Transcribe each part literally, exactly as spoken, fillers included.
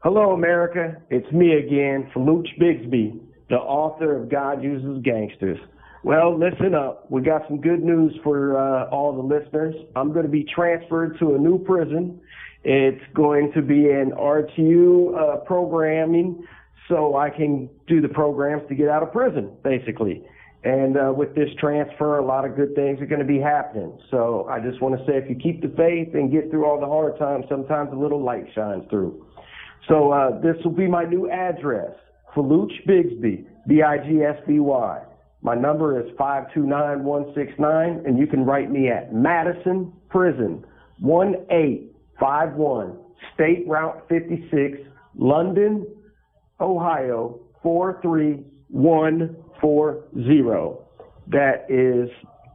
Hello, America. It's me again, Faluch Bigsby, the author of God Uses Gangsters. Well, listen up. We got some good news for uh, all the listeners. I'm going to be transferred to a new prison. It's going to be an R T U uh, programming, so I can do the programs to get out of prison, basically. And uh, with this transfer, a lot of good things are going to be happening. So I just want to say, if you keep the faith and get through all the hard times, sometimes a little light shines through. So uh, this will be my new address, Faluch Bigsby, B I G S B Y. My number is five two nine, one six nine, and you can write me at Madison Prison, one eight five one, State Route fifty-six, London, Ohio, four three one four zero. That is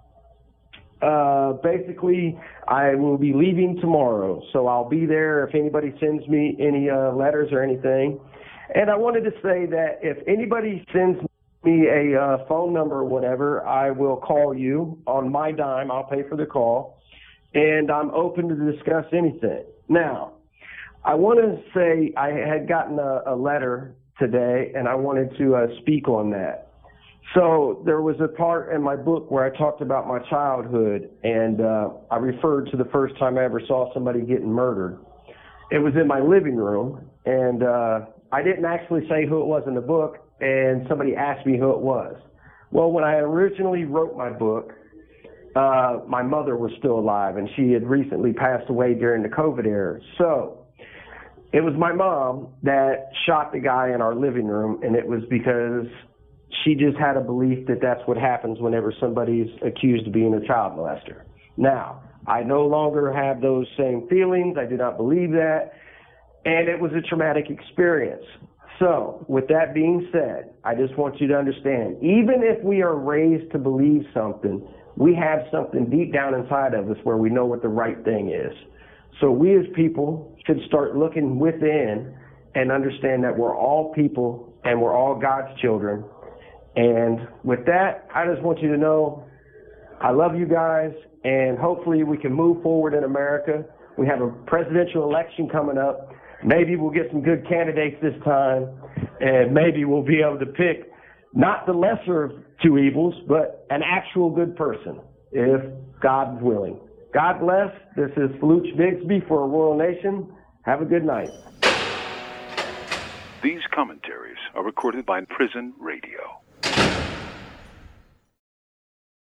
uh, basically, I will be leaving tomorrow, so I'll be there if anybody sends me any uh, letters or anything. And I wanted to say that if anybody sends me a uh, phone number or whatever, I will call you on my dime. I'll pay for the call, and I'm open to discuss anything. Now, I want to say I had gotten a, a letter today, and I wanted to uh, speak on that. So there was a part in my book where I talked about my childhood, and uh, I referred to the first time I ever saw somebody getting murdered. It was in my living room, and uh, I didn't actually say who it was in the book, and somebody asked me who it was. Well, when I originally wrote my book, uh, my mother was still alive, and she had recently passed away during the COVID era. So it was my mom that shot the guy in our living room, and it was because she just had a belief that that's what happens whenever somebody's accused of being a child molester. Now, I no longer have those same feelings. I do not believe that. And it was a traumatic experience. So, with that being said, I just want you to understand, even if we are raised to believe something, we have something deep down inside of us where we know what the right thing is. So we as people should start looking within and understand that we're all people and we're all God's children. And with that, I just want you to know I love you guys, and hopefully we can move forward in America. We have a presidential election coming up. Maybe we'll get some good candidates this time, and maybe we'll be able to pick not the lesser of two evils, but an actual good person, if God's willing. God bless. This is Faluch Bigsby for A Royal Nation. Have a good night. These commentaries are recorded by Prison Radio.